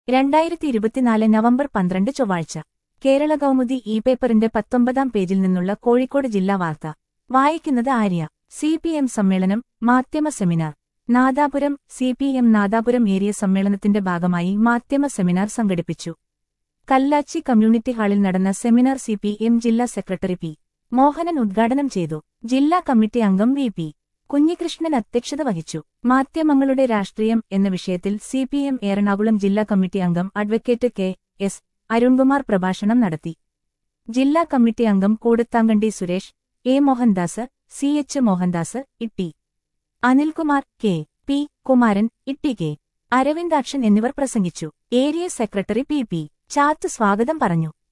2024 November 12 ചൊവ്വാഴ്ച Kerala Kaumudi E പേപ്പറിന്റെ 19-ാം പേജിൽ നിന്നുള്ള കോഴിക്കോട് ജില്ലാ വാർത്ത വായിക്കുന്നത് ആര്യ. സിപിഎം സമ്മേളനം മാധ്യമ സെമിനാർ നാദാപുരം. സിപിഎം നാദാപുരം ഏരിയ സമ്മേളനത്തിന്റെ ഭാഗമായി മാധ്യമ സെമിനാർ സംഘടിപ്പിച്ചു. കല്ലാച്ചി കമ്മ്യൂണിറ്റി ഹാളിൽ നടന്ന സെമിനാർ സിപിഎം ജില്ലാ സെക്രട്ടറി പി. മോഹനൻ ഉദ്ഘാടനം ചെയ്തു. ജില്ലാ കമ്മിറ്റി അംഗം വി. പി. കുഞ്ഞികൃഷ്ണൻ അധ്യക്ഷത വഹിച്ചു. മാധ്യമങ്ങളുടെ രാഷ്ട്രീയം എന്ന വിഷയത്തിൽ സിപിഎം എറണാകുളം ജില്ലാ കമ്മിറ്റി അംഗം അഡ്വക്കേറ്റ് കെ. എസ്. അരുൺകുമാർ പ്രഭാഷണം നടത്തി. ജില്ലാ കമ്മിറ്റി അംഗം Koodathamkandi Suresh, A. Mohandas, C. H. Mohandas, ഇട്ടി. അനിൽകുമാർ, കെ. പി. കുമാരൻ, ഇട്ടി കെ. അരവിന്ദാക്ഷൻ എന്നിവർ പ്രസംഗിച്ചു. Area secretary P. P. Chathu സ്വാഗതം പറഞ്ഞു.